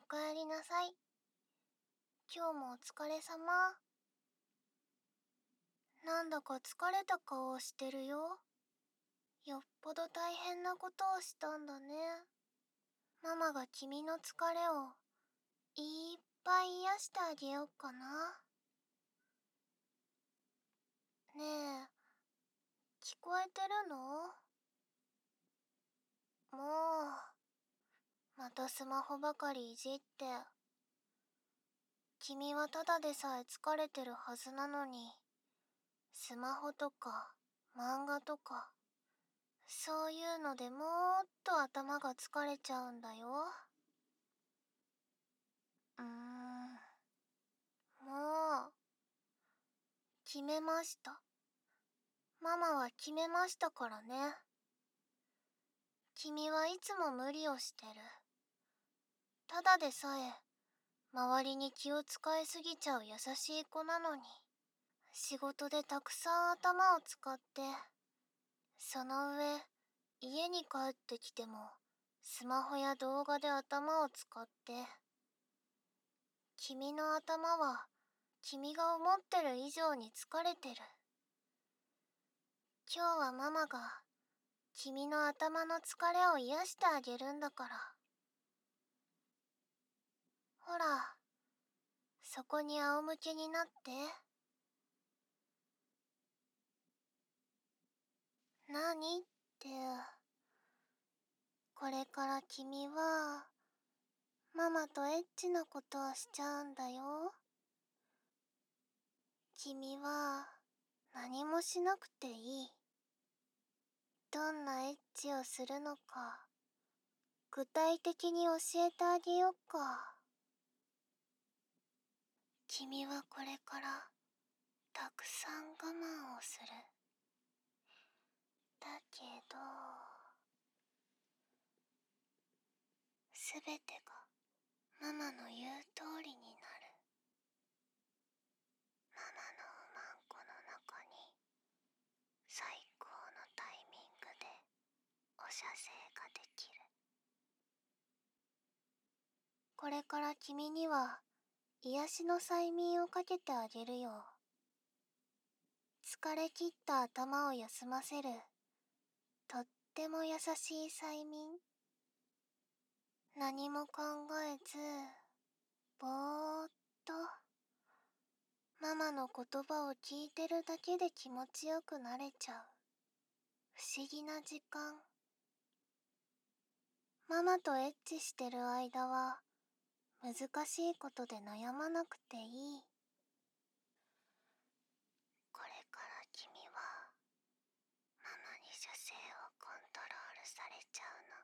かえりなさい。今日もお疲れ様。なんだか疲れた顔をしてるよ。よっぽど大変なことをしたんだね。ママが君の疲れをいっぱい癒してあげようかな。ねえ、聞こえてるの？もう、またスマホばかりいじって。君はただでさえ疲れてるはずなのに、スマホとか漫画とか、そういうのでもっと頭が疲れちゃうんだよ。もう、決めました。ママは決めましたからね。君はいつも無理をしてる。ただでさえ、周りに気を使いすぎちゃう優しい子なのに、仕事でたくさん頭を使って、その上、家に帰ってきても、スマホや動画で頭を使って、君の頭は、君が思ってる以上に疲れてる。今日はママが、君の頭の疲れを癒してあげるんだから。ほら、そこに仰向けになって。何って、これから君は、ママとエッチなことをしちゃうんだよ。君は、何もしなくていい。どんなエッチをするのか、具体的に教えてあげよっか。君はこれから、たくさん我慢をする。だけど、すべてがママの言う通りになる。ママのおまんこの中に最高のタイミングでお射精ができる。これから君には癒しの催眠をかけてあげるよ。疲れ切った頭を休ませるとっても優しい催眠。何も考えず、ぼーっとママの言葉を聞いてるだけで気持ちよくなれちゃう不思議な時間。ママとエッチしてる間は難しいことで悩まなくていい。これから君はママに射精をコントロールされちゃうの。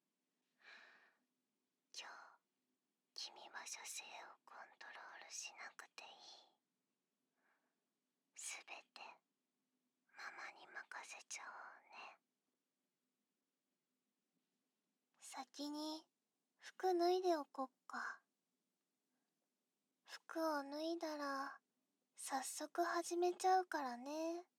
今日君は射精をコントロールしなくていい。すべてママに任せちゃおうね。先に服脱いでおこっか。服を脱いだら早速始めちゃうからね。